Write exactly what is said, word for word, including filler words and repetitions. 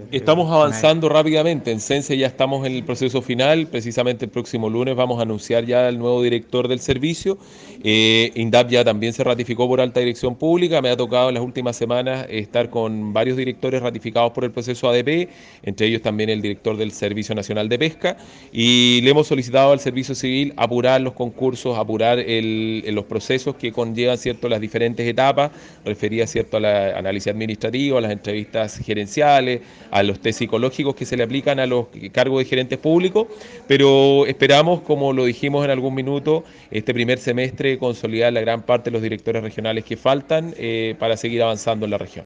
eh, Estamos con AES? avanzando rápidamente. En Sense ya estamos en el proceso final. Precisamente el próximo lunes vamos a anunciar ya el nuevo director del servicio. Eh, INDAP ya también se ratificó por alta dirección pública. Me ha tocado en las últimas semanas estar con varios directores ratificados por el proceso A D P, entre ellos también el director del Servicio Nacional de Pesca. Y le hemos solicitado al Servicio Civil apurar los concursos, apurar el, los procesos que conllevan, ¿cierto?, las diferentes etapas, referidas, ¿cierto?, al análisis administrativo, a las entrevistas gerenciales, a los test psicológicos que se le aplican a los cargos de gerentes públicos, pero esperamos, como lo dijimos en algún minuto, este primer semestre consolidar la gran parte de los directores regionales que faltan eh, para seguir avanzando en la región.